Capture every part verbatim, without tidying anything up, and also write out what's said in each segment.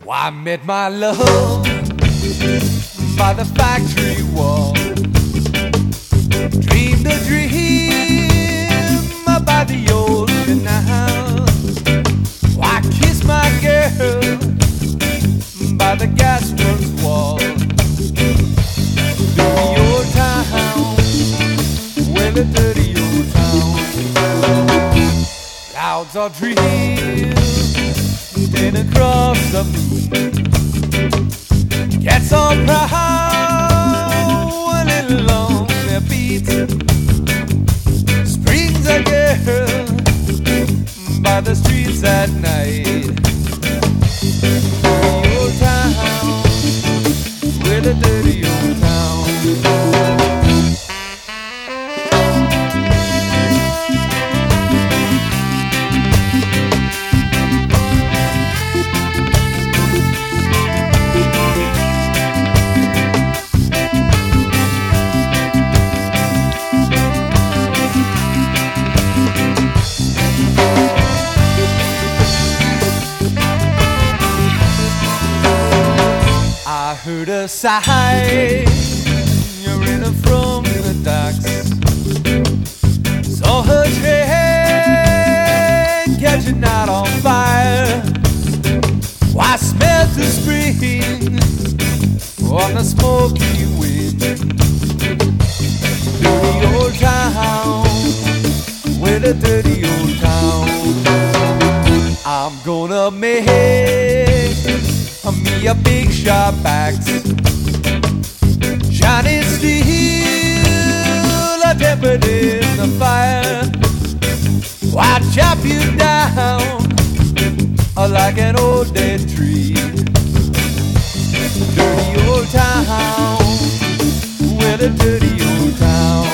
I met my love by the factory wall. Dreamed a dream by the old canal. I kissed my girl by the gasworks wall. Dirty old town, well, the dirty old town. Clouds are drifting across the moon. Cats are proud and along their beat. Springs a girl by the streets at night. Dirty old town, with a dirty old town. I heard a sigh, you're in from the docks. Saw her train catching out on fire. I smelled the spring on the smoky wind. Dirty old town, with a dirty old town. I'm gonna make me a big sharp axe, shining steel, a tempered in the fire. I'll chop you down like an old dead tree. Dirty old town, with a dirty old town.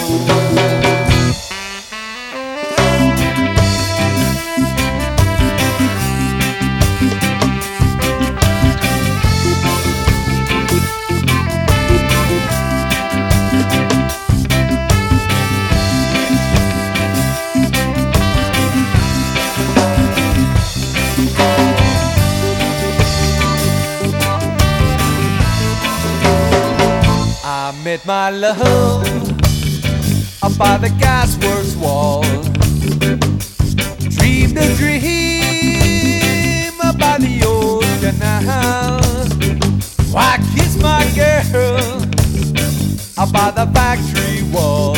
I met my love up by the gasworks wall. Dreamed a dream by the old canal. I kissed my girl up by the factory wall.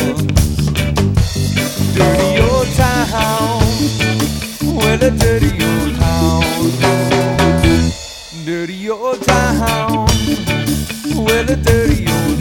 Dirty old town, well, a dirty old town. Dirty old town, well, a dirty old town.